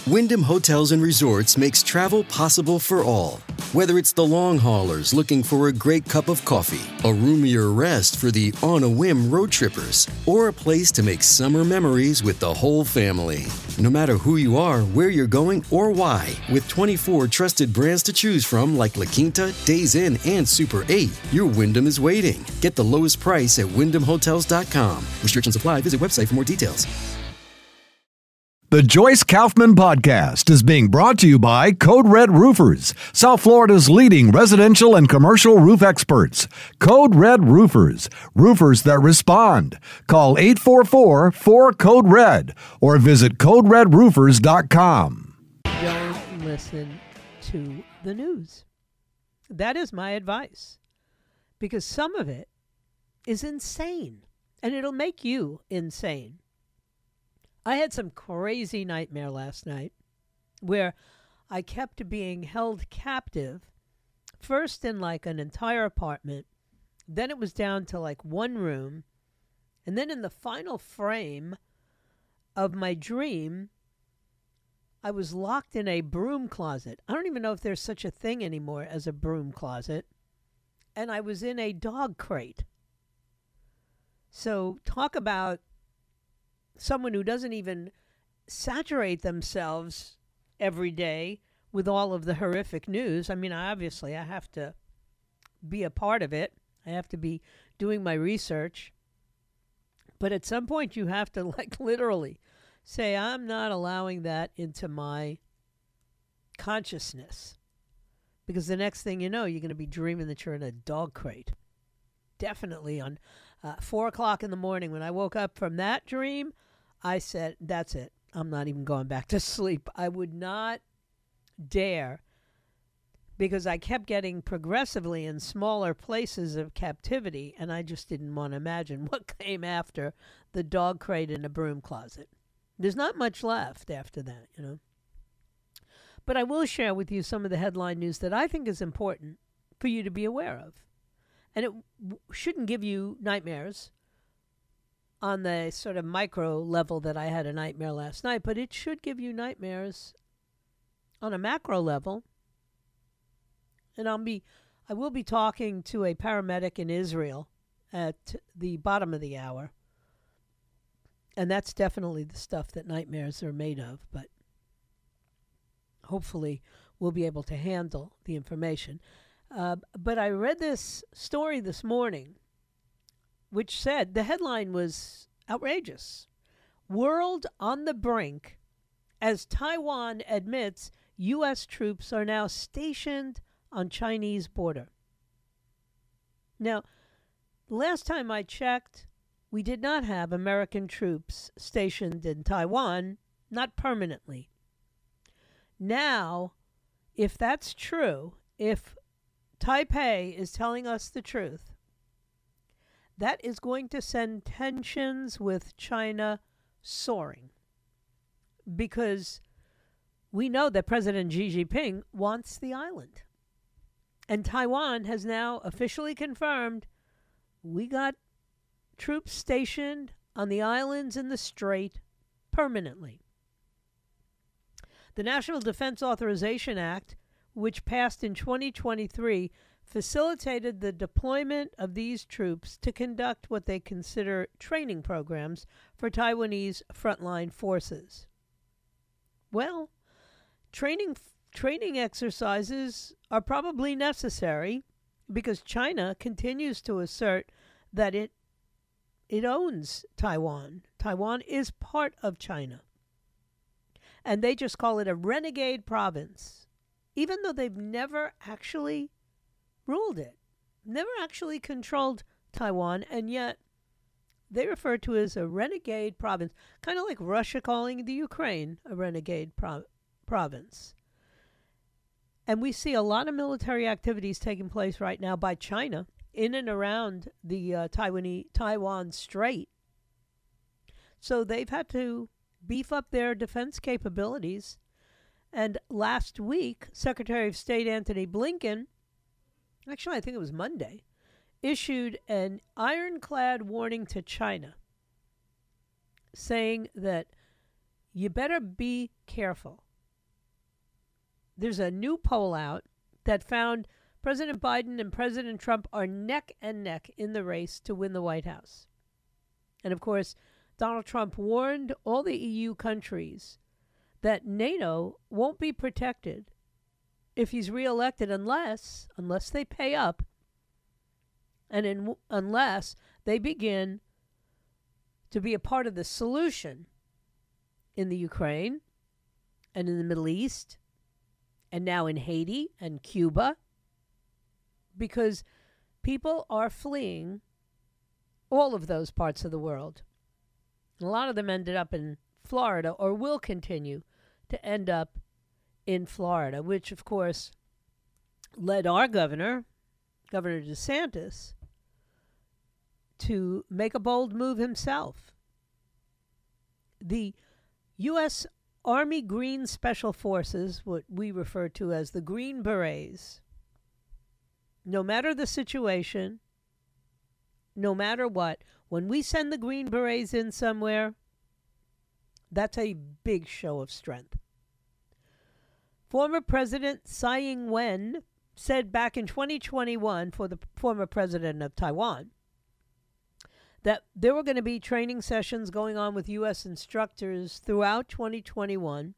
Wyndham Hotels and Resorts makes travel possible for all. Whether it's the long haulers looking for a great cup of coffee, a roomier rest for the on-a-whim road trippers, or a place to make summer memories with the whole family. No matter who you are, where you're going, or why, with 24 trusted brands to choose from like La Quinta, Days Inn, and Super 8, your Wyndham is waiting. Get the lowest price at WyndhamHotels.com. Restrictions apply. Visit website for more details. The Joyce Kaufman Podcast is being brought to you by Code Red Roofers, South Florida's leading residential and commercial roof experts. Code Red Roofers, roofers that respond. Call 844-4CODE-RED or visit CodeRedRoofers.com. Don't listen to the news. That is my advice, because some of it is insane, and it'll make you insane. I had some crazy nightmare last night where I kept being held captive, first in like an entire apartment, then it was down to like one room, and then in the final frame of my dream, I was locked in a broom closet. I don't even know if there's such a thing anymore as a broom closet, and I was in a dog crate. So talk about someone who doesn't even saturate themselves every day with all of the horrific news. I mean, obviously, I have to be a part of it. I have to be doing my research. But at some point, you have to, like, literally say, I'm not allowing that into my consciousness. Because the next thing you know, you're going to be dreaming that you're in a dog crate. Definitely on 4 o'clock in the morning, when I woke up from that dream, I said, that's it. I'm not even going back to sleep. I would not dare, because I kept getting progressively in smaller places of captivity, and I just didn't want to imagine what came after the dog crate in a broom closet. There's not much left after that, you know. But I will share with you some of the headline news that I think is important for you to be aware of. And it shouldn't give you nightmares on the sort of micro level that I had a nightmare last night, but it should give you nightmares on a macro level. And I will be talking to a paramedic in Israel at the bottom of the hour. And that's definitely the stuff that nightmares are made of, but hopefully we'll be able to handle the information. But I read this story this morning, which said, the headline was outrageous. World on the brink as Taiwan admits U.S. troops are now stationed on Chinese border. Now, last time I checked, we did not have American troops stationed in Taiwan, not permanently. Now, if that's true, if Taipei is telling us the truth, that is going to send tensions with China soaring, because we know that President Xi Jinping wants the island. And Taiwan has now officially confirmed, we got troops stationed on the islands in the Strait permanently. The National Defense Authorization Act, which passed in 2023, facilitated the deployment of these troops to conduct what they consider training programs for Taiwanese frontline forces. Well, training exercises are probably necessary because China continues to assert that it owns Taiwan. Taiwan is part of China. And they just call it a renegade province, even though they've never actually ruled it, never actually controlled Taiwan, and yet they refer to it as a renegade province, kind of like Russia calling the Ukraine a renegade province. And we see a lot of military activities taking place right now by China in and around the Taiwan Strait. So they've had to beef up their defense capabilities. And last week, Secretary of State Antony Blinken, actually I think it was Monday, issued an ironclad warning to China, saying that you better be careful there's a new poll out that found President Biden and President Trump are neck and neck in the race to win the White House. And of course, Donald Trump warned all the EU countries that NATO won't be protected if he's reelected unless they pay up and unless they begin to be a part of the solution in the Ukraine and in the Middle East and now in Haiti and Cuba, because people are fleeing all of those parts of the world. A lot of them ended up in Florida or will continue to end up in Florida, which, of course, led our Governor DeSantis, to make a bold move himself. The U.S. Army Green Special Forces, what we refer to as the Green Berets, no matter the situation, no matter what, when we send the Green Berets in somewhere, that's a big show of strength. Former President Tsai Ing-wen said back in 2021, for the former president of Taiwan, that there were going to be training sessions going on with U.S. instructors throughout 2021.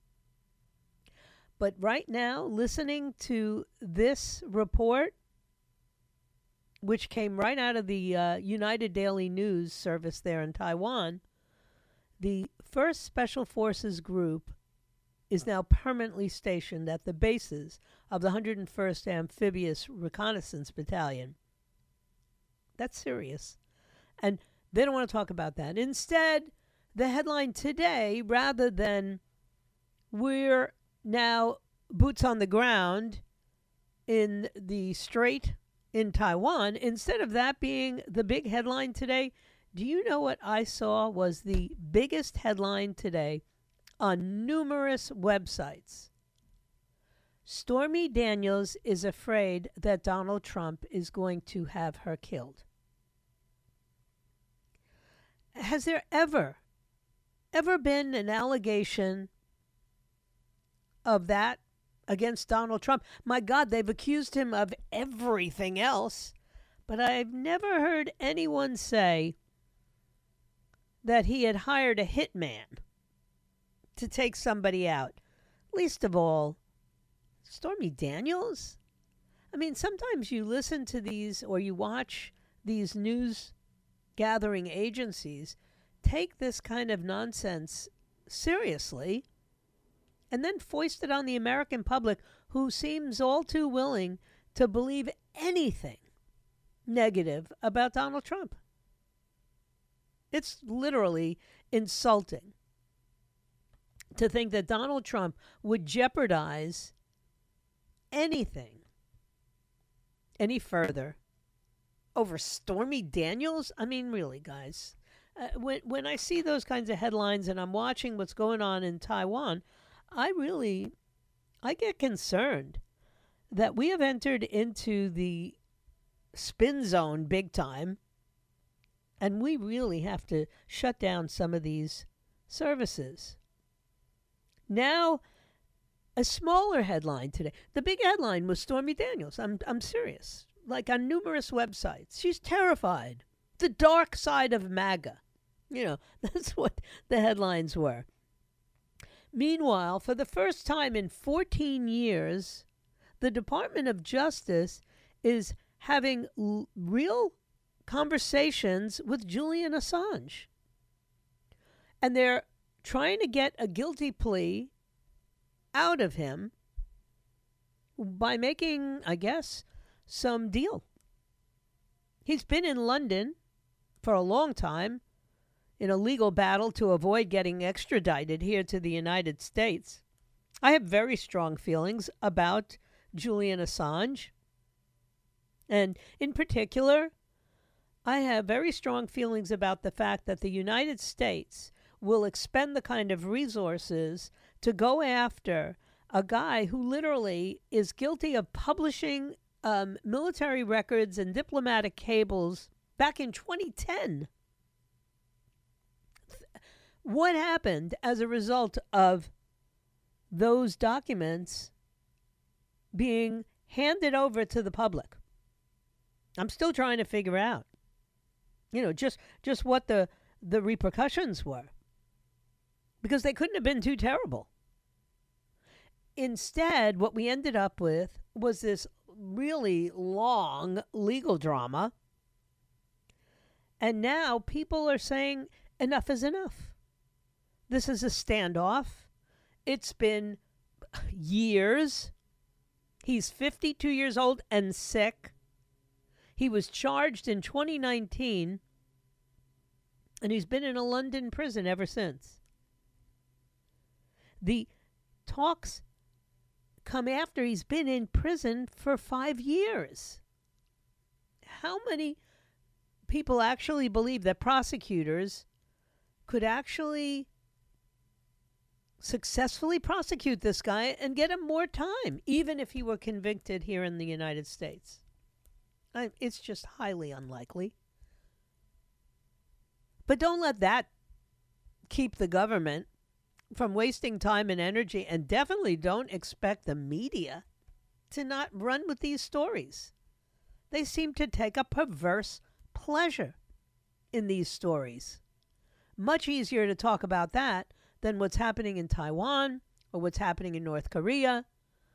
But right now, listening to this report, which came right out of the United Daily News service there in Taiwan, the 1st Special Forces Group is now permanently stationed at the bases of the 101st Amphibious Reconnaissance Battalion. That's serious. And they don't want to talk about that. Instead, the headline today, rather than we're now boots on the ground in the Strait in Taiwan, instead of that being the big headline today, do you know what I saw was the biggest headline today on numerous websites? Stormy Daniels is afraid that Donald Trump is going to have her killed. Has there ever been an allegation of that against Donald Trump? My God, they've accused him of everything else, but I've never heard anyone say that he had hired a hitman to take somebody out. Least of all, Stormy Daniels? I mean, sometimes you listen to these or you watch these news gathering agencies take this kind of nonsense seriously and then foist it on the American public, who seems all too willing to believe anything negative about Donald Trump. It's literally insulting to think that Donald Trump would jeopardize anything any further over Stormy Daniels. I mean, really, guys, when I see those kinds of headlines and I'm watching what's going on in Taiwan, I get concerned that we have entered into the spin zone big time, and we really have to shut down some of these services. Now, a smaller headline today. The big headline was Stormy Daniels. I'm serious. Like on numerous websites. She's terrified. The dark side of MAGA. You know, that's what the headlines were. Meanwhile, for the first time in 14 years, the Department of Justice is having real conversations with Julian Assange. And they're trying to get a guilty plea out of him by making, I guess, some deal. He's been in London for a long time in a legal battle to avoid getting extradited here to the United States. I have very strong feelings about Julian Assange. And in particular, I have very strong feelings about the fact that the United States will expend the kind of resources to go after a guy who literally is guilty of publishing military records and diplomatic cables back in 2010. What happened as a result of those documents being handed over to the public. I'm still trying to figure out, just what the repercussions were, because they couldn't have been too terrible. Instead, what we ended up with was this really long legal drama. And now people are saying enough is enough. This is a standoff. It's been years. He's 52 years old and sick. He was charged in 2019, and he's been in a London prison ever since. The talks come after he's been in prison for 5 years. How many people actually believe that prosecutors could actually successfully prosecute this guy and get him more time, even if he were convicted here in the United States? It's just highly unlikely. But don't let that keep the government from wasting time and energy, and definitely don't expect the media to not run with these stories. They seem to take a perverse pleasure in these stories. Much easier to talk about that than what's happening in Taiwan or what's happening in North Korea.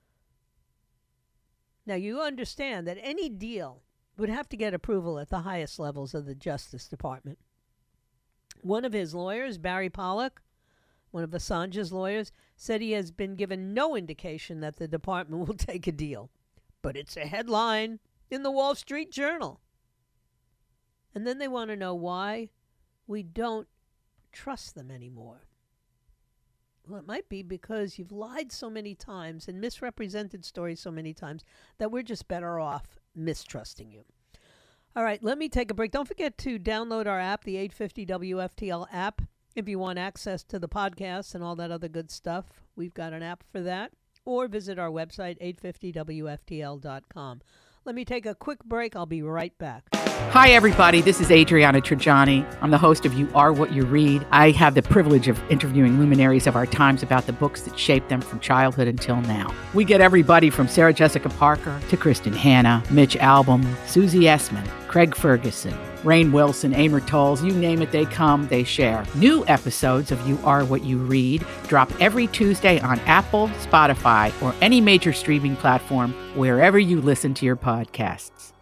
Now, you understand that any deal would have to get approval at the highest levels of the Justice Department. One of his lawyers, Barry Pollock, one of Assange's lawyers, said he has been given no indication that the department will take a deal. But it's a headline in the Wall Street Journal. And then they want to know why we don't trust them anymore. Well, it might be because you've lied so many times and misrepresented stories so many times that we're just better off mistrusting you. All right, let me take a break. Don't forget to download our app, the 850 WFTL app, if you want access to the podcast and all that other good stuff. We've got an app for that. Or visit our website, 850WFTL.com. Let me take a quick break. I'll be right back. Hi, everybody. This is Adriana Trajani. I'm the host of You Are What You Read. I have the privilege of interviewing luminaries of our times about the books that shaped them from childhood until now. We get everybody from Sarah Jessica Parker to Kristen Hanna, Mitch Albom, Susie Essman, Craig Ferguson, Rainn Wilson, Amor Tolls, you name it, they come, they share. New episodes of You Are What You Read drop every Tuesday on Apple, Spotify, or any major streaming platform wherever you listen to your podcasts.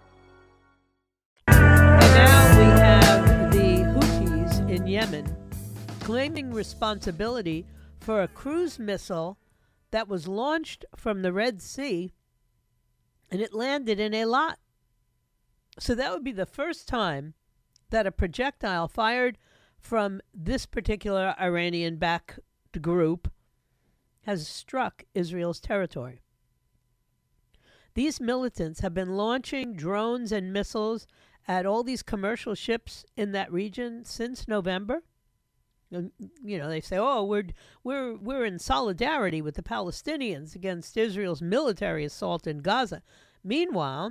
And now we have the Houthis in Yemen claiming responsibility for a cruise missile that was launched from the Red Sea, and it landed in Eilat. So that would be the first time that a projectile fired from this particular Iranian-backed group has struck Israel's territory. These militants have been launching drones and missiles at all these commercial ships in that region since November. You know, they say, "Oh, we're in solidarity with the Palestinians against Israel's military assault in Gaza." Meanwhile,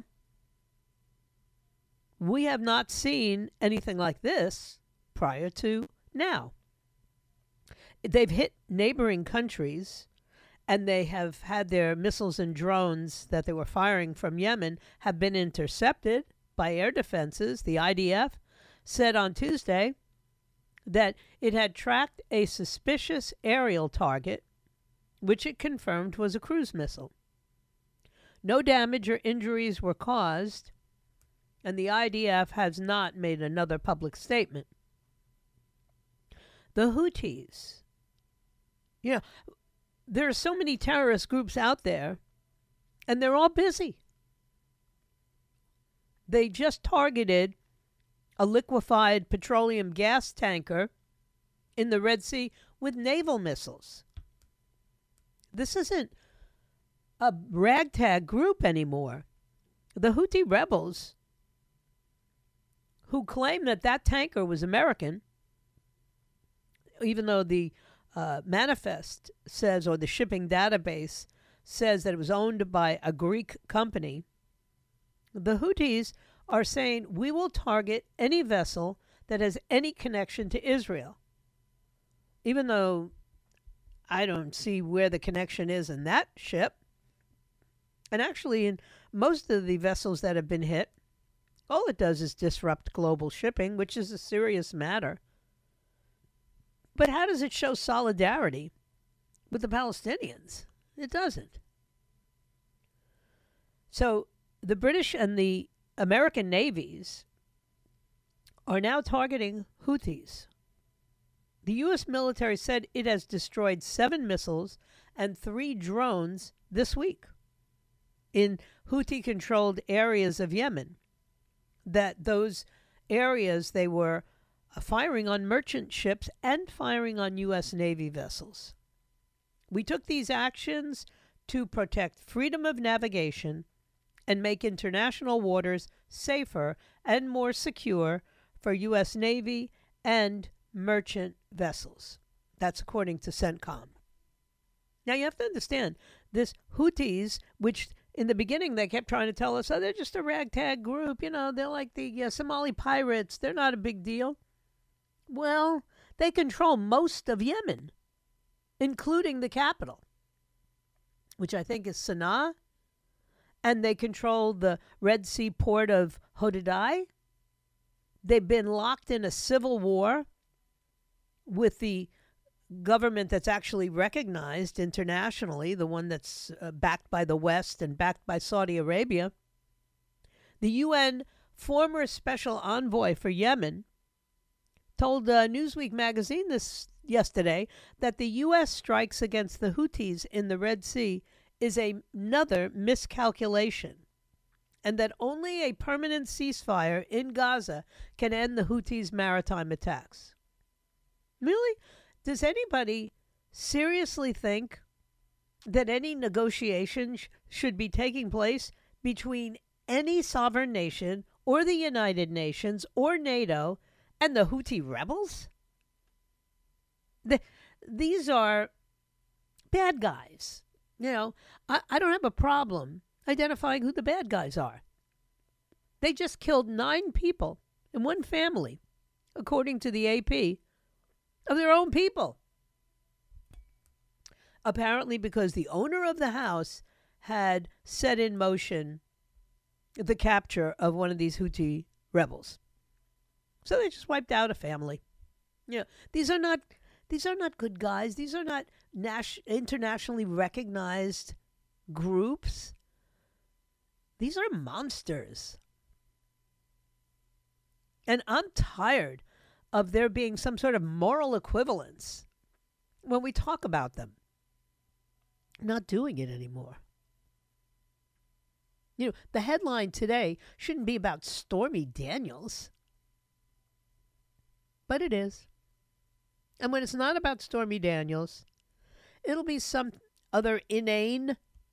we have not seen anything like this prior to now. They've hit neighboring countries, and they have had their missiles and drones that they were firing from Yemen have been intercepted by air defenses. The IDF said on Tuesday that it had tracked a suspicious aerial target, which it confirmed was a cruise missile. No damage or injuries were caused, and the IDF has not made another public statement. The Houthis, there are so many terrorist groups out there, and they're all busy. They just targeted a liquefied petroleum gas tanker in the Red Sea with naval missiles. This isn't a ragtag group anymore. The Houthi rebels, who claim that that tanker was American, even though the manifest says, or the shipping database says that it was owned by a Greek company, the Houthis are saying, we will target any vessel that has any connection to Israel. Even though I don't see where the connection is in that ship. And actually, in most of the vessels that have been hit, all it does is disrupt global shipping, which is a serious matter. But how does it show solidarity with the Palestinians? It doesn't. So the British and the American navies are now targeting Houthis. The U.S. military said it has destroyed 7 missiles and 3 drones this week in Houthi-controlled areas of Yemen. That those areas, they were firing on merchant ships and firing on U.S. Navy vessels. We took these actions to protect freedom of navigation and make international waters safer and more secure for U.S. Navy and merchant vessels. That's according to CENTCOM. Now you have to understand, this Houthis, which in the beginning they kept trying to tell us, oh, they're just a ragtag group, they're like the Somali pirates, they're not a big deal. Well, they control most of Yemen, including the capital, which I think is Sana'a, and they control the Red Sea port of Hodeidah. They've been locked in a civil war with the government that's actually recognized internationally, the one that's backed by the West and backed by Saudi Arabia. The UN former special envoy for Yemen told Newsweek magazine yesterday that the U.S. strikes against the Houthis in the Red Sea is another miscalculation, and that only a permanent ceasefire in Gaza can end the Houthis' maritime attacks. Really? Does anybody seriously think that any negotiation should be taking place between any sovereign nation or the United Nations or NATO and the Houthi rebels? These are bad guys. I don't have a problem identifying who the bad guys are. They just killed 9 people in one family, according to the AP, of their own people. Apparently because the owner of the house had set in motion the capture of one of these Houthi rebels. So they just wiped out a family. These are not good guys. These are not internationally recognized groups. These are monsters. And I'm tired of there being some sort of moral equivalence when we talk about them. I'm not doing it anymore. The headline today shouldn't be about Stormy Daniels. But it is. And when it's not about Stormy Daniels, it'll be some other inane,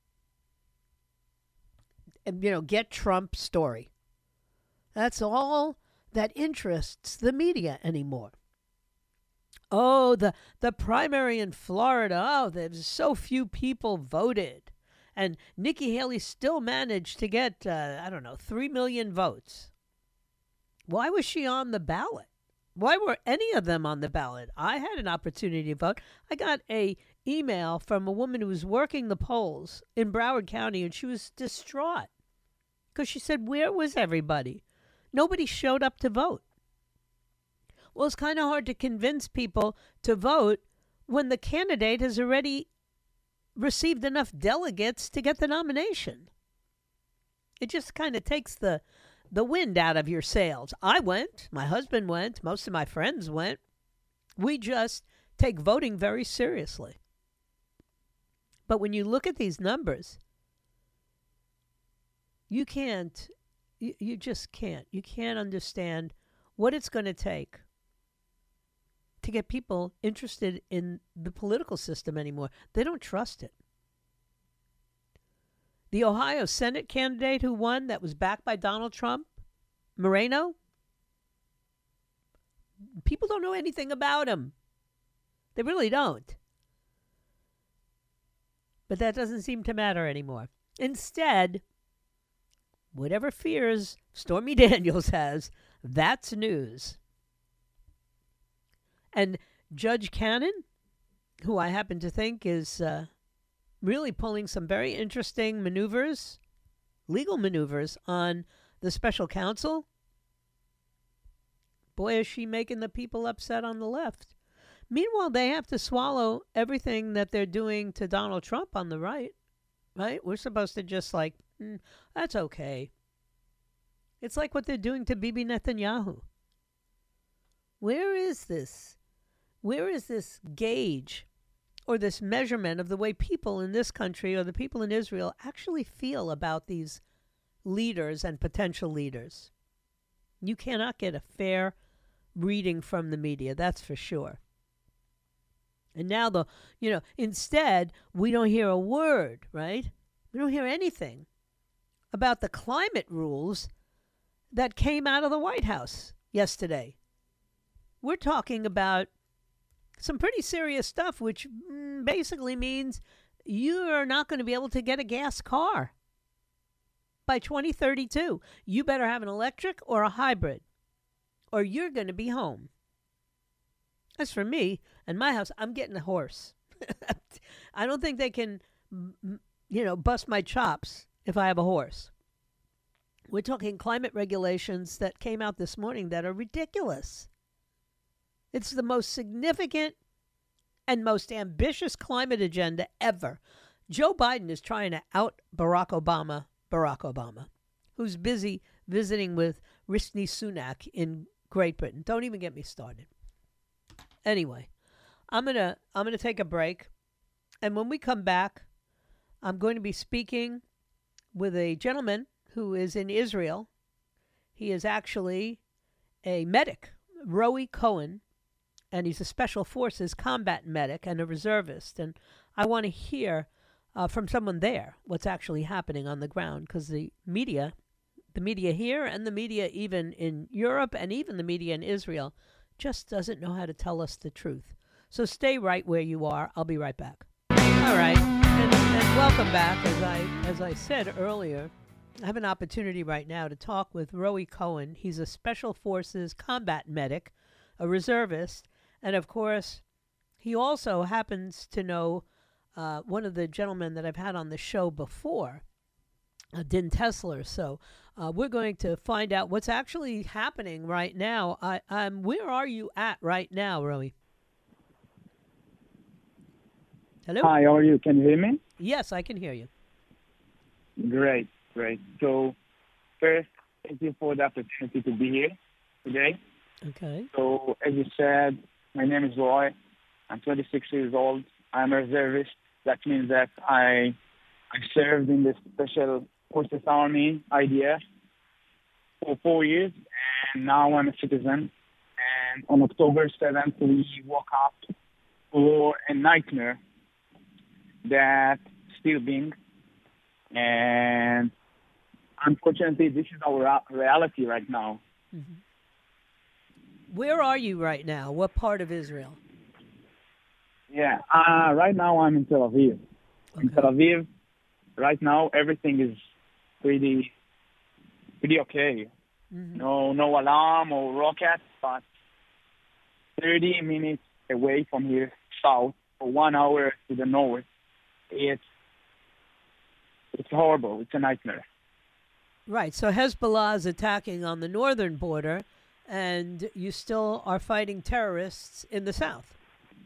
get Trump story. That's all that interests the media anymore. Oh, the primary in Florida. Oh, there's so few people voted. And Nikki Haley still managed to get, 3 million votes. Why was she on the ballot? Why were any of them on the ballot? I had an opportunity to vote. I got an email from a woman who was working the polls in Broward County, and she was distraught because she said, where was everybody? Nobody showed up to vote. Well, it's kind of hard to convince people to vote when the candidate has already received enough delegates to get the nomination. It just kind of takes the wind out of your sails. I went. My husband went. Most of my friends went. We just take voting very seriously. But when you look at these numbers, you can't. You just can't. You can't understand what it's going to take to get people interested in the political system anymore. They don't trust it. The Ohio Senate candidate who won, that was backed by Donald Trump, Moreno, people don't know anything about him. They really don't. But that doesn't seem to matter anymore. Instead, whatever fears Stormy Daniels has, that's news. And Judge Cannon, who I happen to think is really pulling some very interesting maneuvers, legal maneuvers on the special counsel. Boy, is she making the people upset on the left. Meanwhile, they have to swallow everything that they're doing to Donald Trump on the right. Right? We're supposed to just like, that's okay. It's like what they're doing to Bibi Netanyahu. Where is this? Where is this gauge or this measurement of the way people in this country or the people in Israel actually feel about these leaders and potential leaders? You cannot get a fair reading from the media, that's for sure. And now instead, we don't hear a word, right? We don't hear anything about the climate rules that came out of the White House yesterday. We're talking about some pretty serious stuff, which basically means you are not going to be able to get a gas car by 2032. You better have an electric or a hybrid, or you're going to be home. As for me and my house, I'm getting a horse. I don't think they can, bust my chops if I have a horse. We're talking climate regulations that came out this morning that are ridiculous. It's the most significant and most ambitious climate agenda ever. Joe Biden is trying to out Barack Obama, who's busy visiting with Rishi Sunak in Great Britain. Don't even get me started. Anyway, I'm gonna take a break, and when we come back, I'm going to be speaking with a gentleman who is in Israel. He is actually a medic, Rowie Cohen, and he's a Special Forces combat medic and a reservist. And I want to hear from someone there what's actually happening on the ground, because the media here and the media even in Europe and even the media in Israel just doesn't know how to tell us the truth. So stay right where you are. I'll be right back. All right, and welcome back. As I said earlier, I have an opportunity right now to talk with Rowie Cohen. He's a Special Forces combat medic, a reservist, and of course, he also happens to know one of the gentlemen that I've had on the show before, Din Tesler. So we're going to find out what's actually happening right now. Where are you at right now, Rowie? Hello? Hi, how are you? Can you hear me? Yes, I can hear you. Great. So first, thank you for the opportunity to be here today. Okay. So as you said, my name is Roy. I'm 26 years old. I'm a reservist. That means that I served in the Special Forces Army, IDF, for 4 years, and now I'm a citizen. And on October 7th, we woke up for a nightmare that's still being. And unfortunately, this is our reality right now. Mm-hmm. Where are you right now? What part of Israel? Yeah, right now I'm in Tel Aviv. Okay. In Tel Aviv, right now everything is pretty okay. Mm-hmm. No alarm or rocket, but 30 minutes away from here, south, for 1 hour to the north, it's horrible. It's a nightmare. Right. So Hezbollah is attacking on the northern border, and you still are fighting terrorists in the south.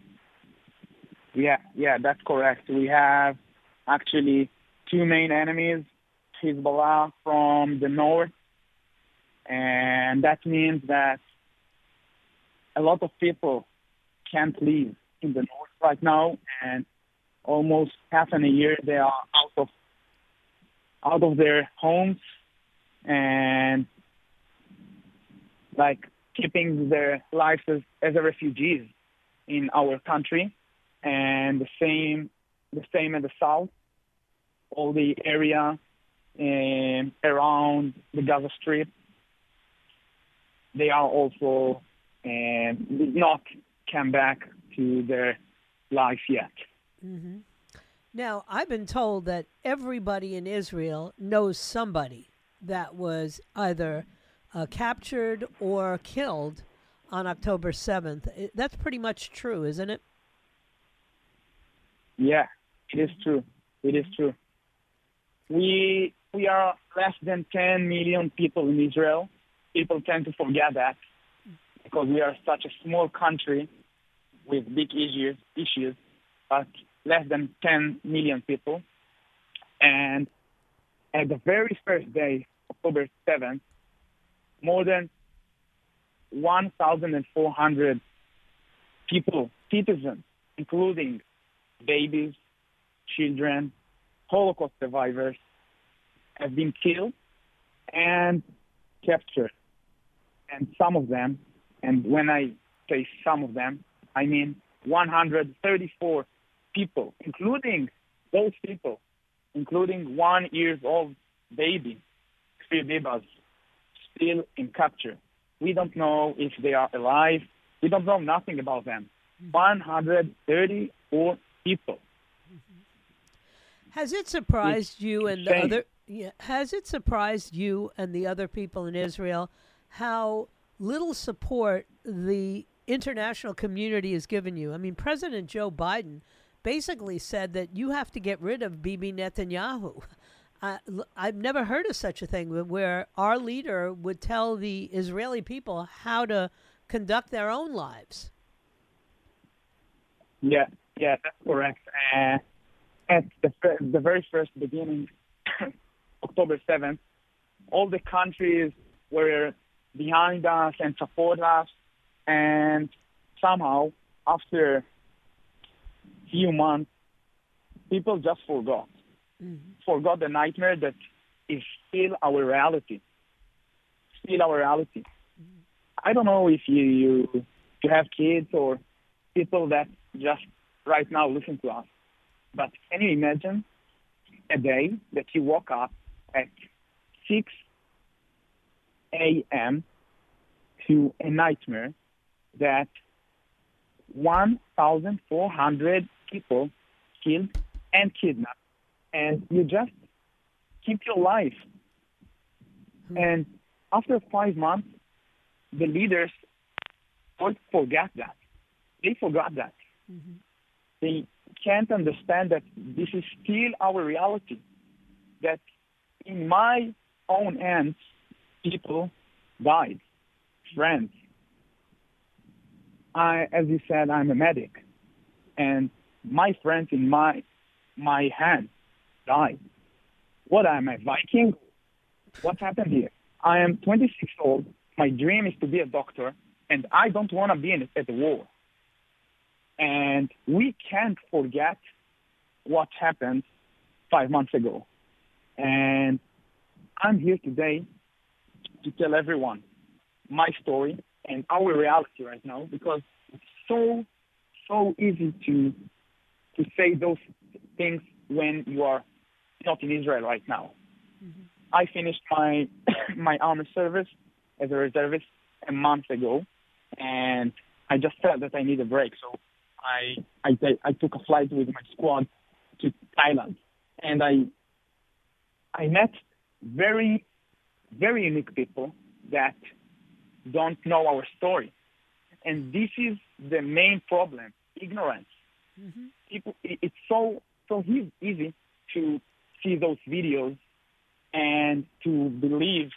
Yeah, that's correct. We have actually two main enemies, Hezbollah from the north, and that means that a lot of people can't live in the north right now, and almost half in a year they are out of their homes and like keeping their lives as a refugees in our country. And the same in the south, all the area around the Gaza Strip, they are also did not come back to their life yet. Mm-hmm. Now, I've been told that everybody in Israel knows somebody that was either captured or killed on October 7th. That's pretty much true, isn't it? Yeah, it is true. It is true. We are less than 10 million people in Israel. People tend to forget that because we are such a small country with big issues, but less than 10 million people. And at the very first day, October 7th, more than 1,400 people, citizens, including babies, children, Holocaust survivors, have been killed and captured. And some of them, and when I say some of them, I mean 134 people, including those people, including 1 year old baby, Kfir Bibas, still in capture. We don't know if they are alive. We don't know nothing about them. 134 people. Has it surprised you and the insane. other? Yeah, has it surprised you and the other people in Israel how little support the international community has given you? I mean, President Joe Biden basically said that you have to get rid of Bibi Netanyahu. I've never heard of such a thing where our leader would tell the Israeli people how to conduct their own lives. Yeah, that's correct. At the very first beginning, October 7th, all the countries were behind us and support us. And somehow, after a few months, people just forgot. Forgot the nightmare that is still our reality. I don't know if you have kids or people that just right now listen to us, but can you imagine a day that you woke up at 6 a.m. to a nightmare that 1,400 people killed and kidnapped, and you just keep your life. And after 5 months, the leaders forgot that. They forgot that. They can't understand that this is still our reality, that in my own hands, people died, friends. As you said, I'm a medic, and my friends in my hands died. What am I, Viking? What happened here? I am 26 years old. My dream is to be a doctor, and I don't want to be at the war. And we can't forget what happened 5 months ago. And I'm here today to tell everyone my story and our reality right now, because it's so easy to say those things when you are not in Israel right now. I finished my army service as a reservist a month ago, and I just felt that I need a break. So I took a flight with my squad to Thailand, and I met very, very unique people that don't know our story. And this is the main problem, ignorance. People, it's so easy to see those videos and to believe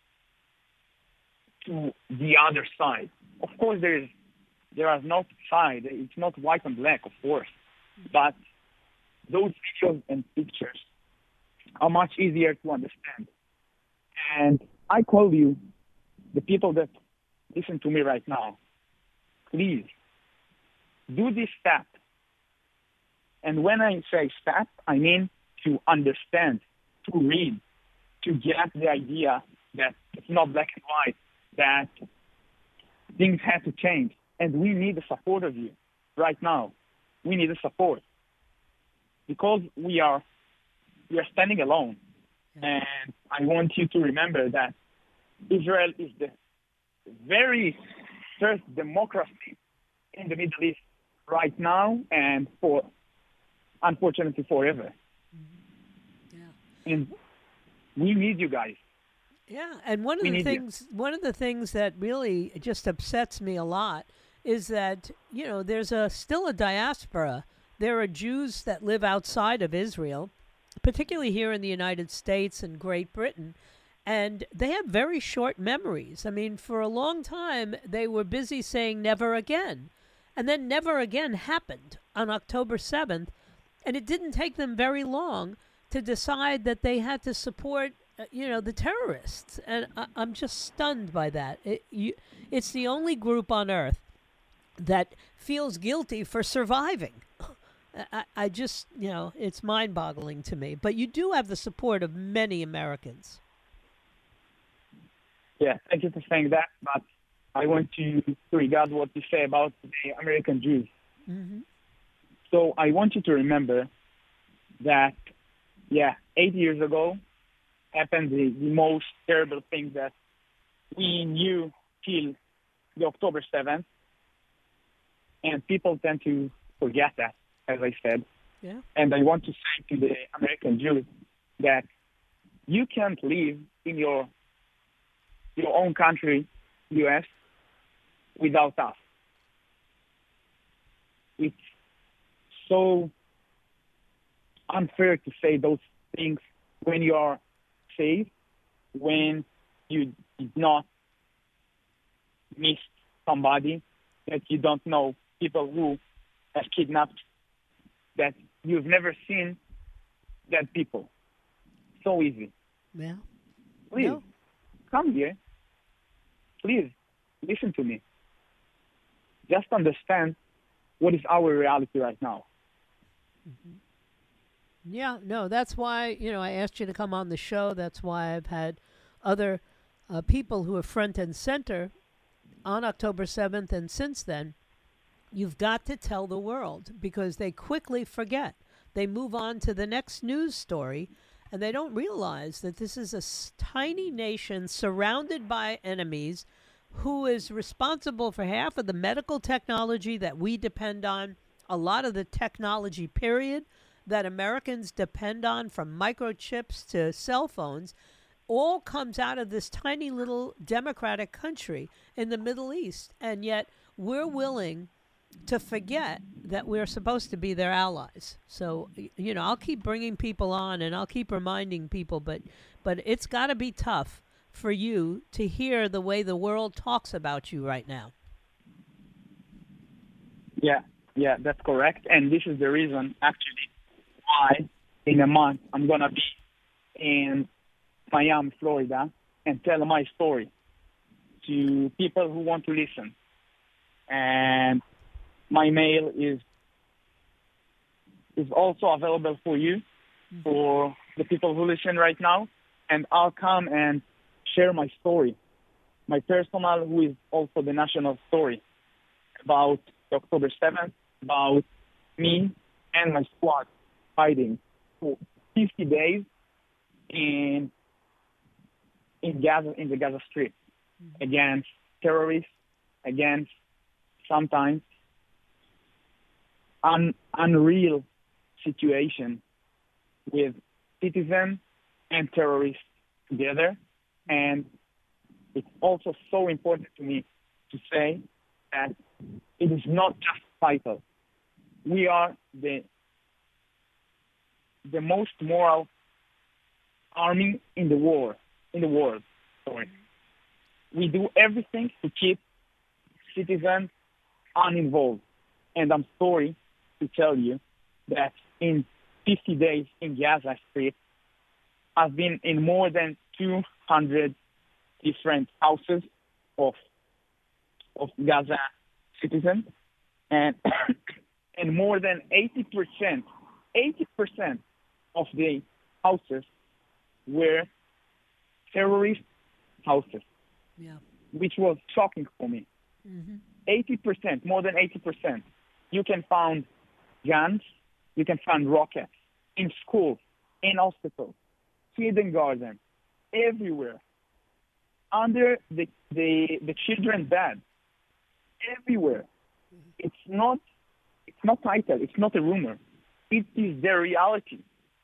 to the other side. Of course, there is no side. It's not white and black, of course. But those videos and pictures are much easier to understand. And I call you, the people that listen to me right now, please do this step. And when I say step, I mean to understand, to read, to get the idea that it's not black and white, that things have to change. And we need the support of you right now. We need the support because we are standing alone. And I want you to remember that Israel is the very first democracy in the Middle East right now and for, unfortunately, forever. And we need you guys. Yeah, and one of the things that really just upsets me a lot is that, there's still a diaspora there are Jews that live outside of Israel, particularly here in the United States and Great Britain, and they have very short memories. I mean, for a long time, they were busy saying never again. And then never again happened on October 7th. And it didn't take them very long to decide that they had to support, the terrorists. And I'm just stunned by that. It's the only group on earth that feels guilty for surviving. I just, it's mind-boggling to me. But you do have the support of many Americans. Yeah, thank you for saying that. But I want to regard what you say about the American Jews. Mm-hmm. So I want you to remember that, 8 years ago happened the most terrible thing that we knew till the October 7th. And people tend to forget that, as I said. Yeah. And I want to say to the American Jews that you can't live in your own country, U.S., without us. It's so unfair to say those things when you are safe, when you did not miss somebody that you don't know, people who have kidnapped, that you've never seen dead people. So easy. Yeah. Please, No. come here. Please, listen to me. Just understand what is our reality right now. Mm-hmm. Yeah, no, that's why, I asked you to come on the show. That's why I've had other people who are front and center on October 7th and since then. You've got to tell the world because they quickly forget. They move on to the next news story, and they don't realize that this is a tiny nation surrounded by enemies who is responsible for half of the medical technology that we depend on, a lot of the technology, period, that Americans depend on, from microchips to cell phones, all comes out of this tiny little democratic country in the Middle East. And yet we're willing to forget that we're supposed to be their allies. So, I'll keep bringing people on and I'll keep reminding people, but it's got to be tough for you to hear the way the world talks about you right now. Yeah, that's correct. And this is the reason, actually, why in a month I'm going to be in Miami, Florida, and tell my story to people who want to listen. And my mail is also available for you, for the people who listen right now. And I'll come and share my story, my personal, who is also the national story, about October 7th, about me and my squad fighting for 50 days in Gaza, in the Gaza Strip, against terrorists, against sometimes unreal situation with citizens and terrorists together. And it's also so important to me to say that it is not just title. We are the most moral army in the world. Sorry. We do everything to keep citizens uninvolved. And I'm sorry to tell you that in 50 days in Gaza Strip, I've been in more than 200 different houses of Gaza citizens, and and more than 80% of the houses were terrorist houses, which was shocking for me. 80%, more than 80%. You can find guns, you can find rockets in schools, in hospitals, kindergarten, everywhere, under the children's bed, everywhere. It's not title. It's not a rumor. It is the reality.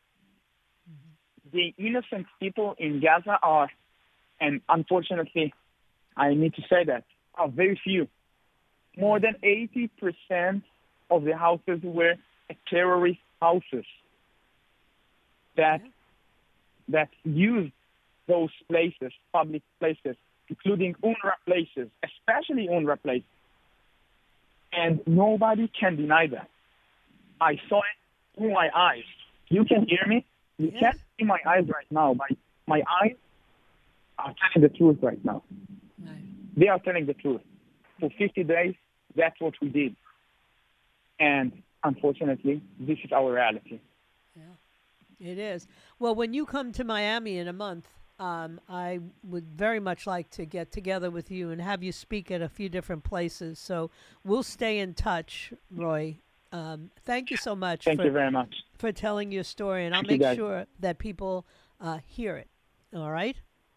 The innocent people in Gaza are, and unfortunately, I need to say that, are very few. More than 80% of the houses were terrorist houses that use those places, public places, including UNRWA places, especially UNRWA places. And nobody can deny that. I saw it through my eyes. You can hear me? You can't see my eyes right now. My eyes are telling the truth right now. Right. They are telling the truth. For 50 days, that's what we did. And unfortunately, this is our reality. Yeah, it is. Well, when you come to Miami in a month, I would very much like to get together with you and have you speak at a few different places. So we'll stay in touch, Roy. Thank you so much. Thank you very much for telling your story, and I'll make sure that people hear it. All right?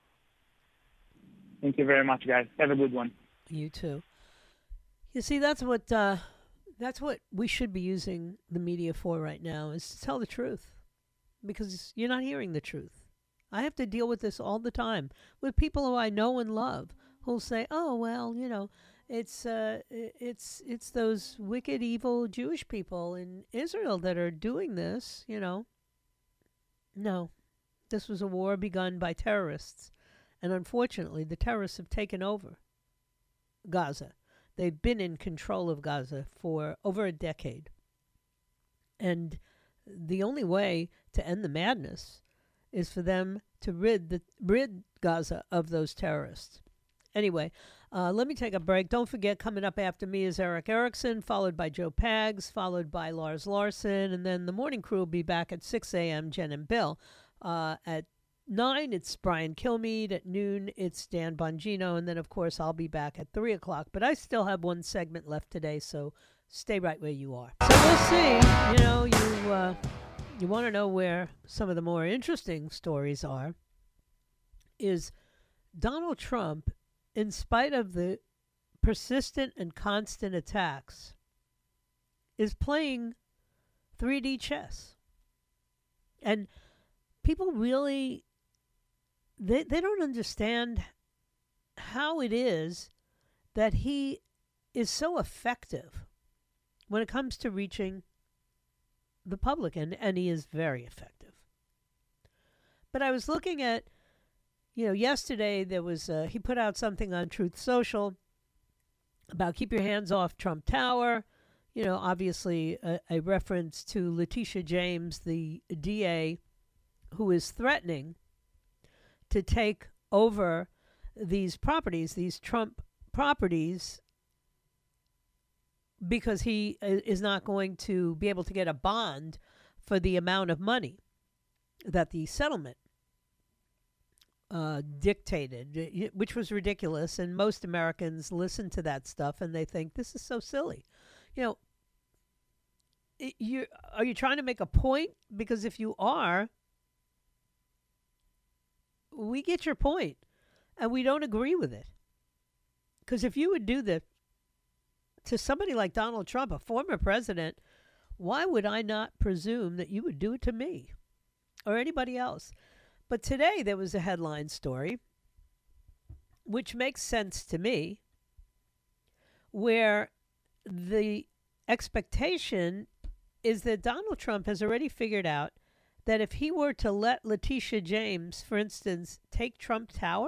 Thank you very much, guys. Have a good one. You too. You see, that's what we should be using the media for right now, is to tell the truth, because you're not hearing the truth. I have to deal with this all the time with people who I know and love who'll say, "Oh, well, you know, it's those wicked, evil Jewish people in Israel that are doing this, you know." No, this was a war begun by terrorists, and unfortunately, the terrorists have taken over Gaza. They've been in control of Gaza for over a decade, and the only way to end the madness is for them to rid Gaza of those terrorists. Anyway, let me take a break. Don't forget, coming up after me is Eric Erickson, followed by Joe Pags, followed by Lars Larson, and then the morning crew will be back at 6 a.m., Jen and Bill. At 9, it's Brian Kilmeade. At noon, it's Dan Bongino. And then, of course, I'll be back at 3 o'clock. But I still have one segment left today, so stay right where you are. So we'll see. You know, you want to know where some of the more interesting stories are, is Donald Trump, in spite of the persistent and constant attacks, is playing 3D chess. And people really, they don't understand how it is that he is so effective when it comes to reaching the public, and he is very effective. But I was looking at, yesterday there was, he put out something on Truth Social about keep your hands off Trump Tower, obviously a reference to Letitia James, the DA, who is threatening to take over these properties, these Trump properties, because he is not going to be able to get a bond for the amount of money that the settlement dictated, which was ridiculous. And most Americans listen to that stuff and they think, this is so silly. Are you trying to make a point? Because if you are, we get your point and we don't agree with it. Because if you would do that to somebody like Donald Trump, a former president, why would I not presume that you would do it to me or anybody else? But today there was a headline story, which makes sense to me, where the expectation is that Donald Trump has already figured out that if he were to let Letitia James, for instance, take Trump Tower,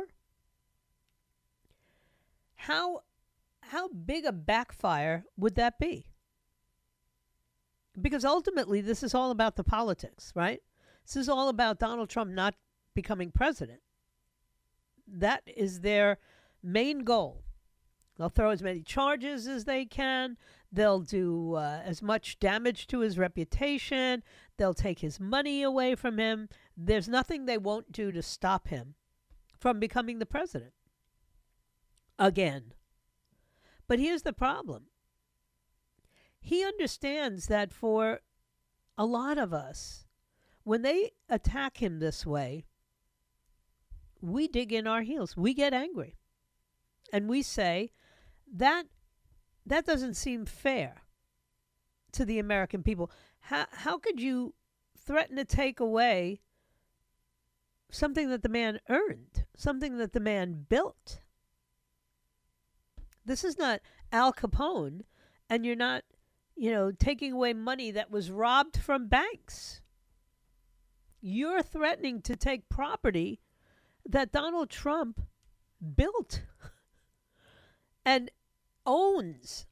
how big a backfire would that be? Because ultimately, this is all about the politics, right? This is all about Donald Trump not becoming president. That is their main goal. They'll throw as many charges as they can. They'll do as much damage to his reputation. They'll take his money away from him. There's nothing they won't do to stop him from becoming the president again. But here's the problem. He understands that for a lot of us, when they attack him this way, we dig in our heels. We get angry. And we say, that doesn't seem fair to the American people. How could you threaten to take away something that the man earned, something that the man built? This is not Al Capone, and you're not taking away money that was robbed from banks. You're threatening to take property that Donald Trump built and owns.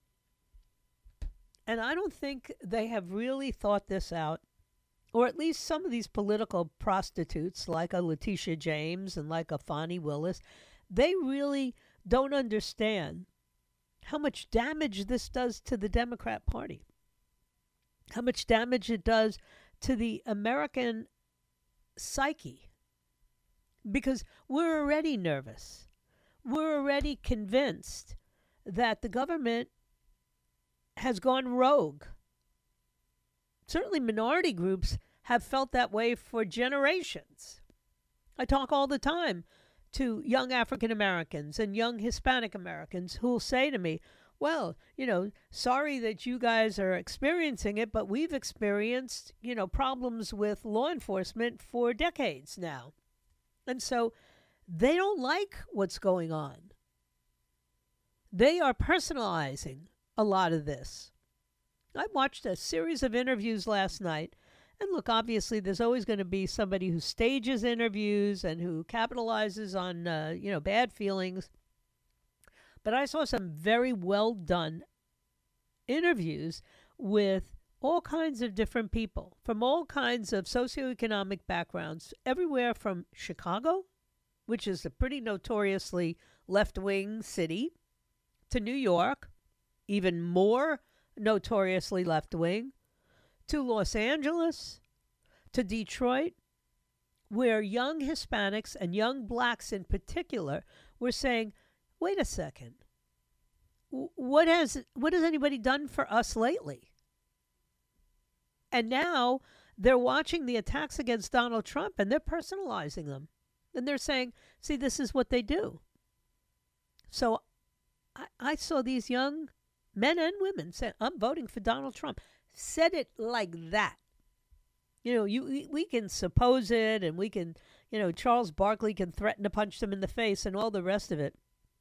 And I don't think they have really thought this out, or at least some of these political prostitutes like a Letitia James and like a Fani Willis, they really don't understand how much damage this does to the Democrat Party, how much damage it does to the American psyche, because we're already nervous. We're already convinced that the government has gone rogue. Certainly minority groups have felt that way for generations. I talk all the time to young African Americans and young Hispanic Americans who will say to me, well, sorry that you guys are experiencing it, but we've experienced, problems with law enforcement for decades now. And so they don't like what's going on. They are personalizing a lot of this. I watched a series of interviews last night. And look, obviously, there's always going to be somebody who stages interviews and who capitalizes on, bad feelings. But I saw some very well done interviews with all kinds of different people from all kinds of socioeconomic backgrounds, everywhere from Chicago, which is a pretty notoriously left-wing city, to New York, even more notoriously left-wing, to Los Angeles, to Detroit, where young Hispanics and young blacks in particular were saying, wait a second, what has anybody done for us lately? And now they're watching the attacks against Donald Trump and they're personalizing them. And they're saying, see, this is what they do. So I saw these young men and women say, I'm voting for Donald Trump. Said it like that. We can suppose it, and we can, Charles Barkley can threaten to punch them in the face and all the rest of it.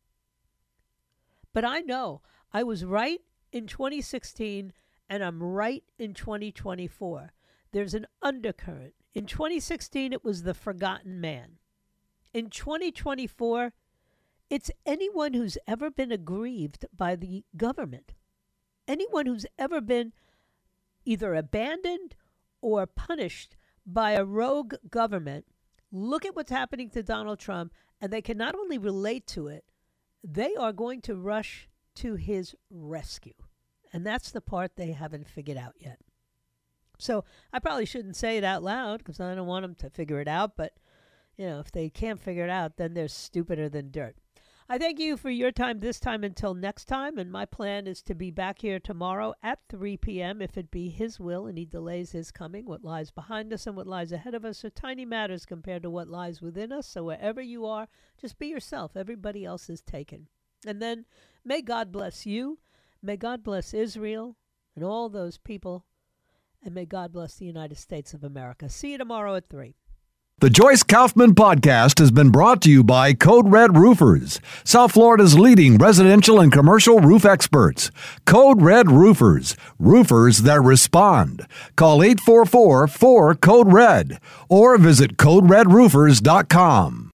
But I know I was right in 2016, and I'm right in 2024. There's an undercurrent. In 2016, it was the forgotten man. In 2024, it's anyone who's ever been aggrieved by the government. Anyone who's ever been either abandoned or punished by a rogue government. Look at what's happening to Donald Trump, and they can not only relate to it, they are going to rush to his rescue. And that's the part they haven't figured out yet. So I probably shouldn't say it out loud because I don't want them to figure it out. But, if they can't figure it out, then they're stupider than dirt. I thank you for your time this time until next time. And my plan is to be back here tomorrow at 3 p.m. if it be his will and he delays his coming. What lies behind us and what lies ahead of us are tiny matters compared to what lies within us. So wherever you are, just be yourself. Everybody else is taken. And then may God bless you. May God bless Israel and all those people. And may God bless the United States of America. See you tomorrow at 3. The Joyce Kaufman Podcast has been brought to you by Code Red Roofers, South Florida's leading residential and commercial roof experts. Code Red Roofers, roofers that respond. Call 844-4-CODE-RED or visit CodeRedRoofers.com.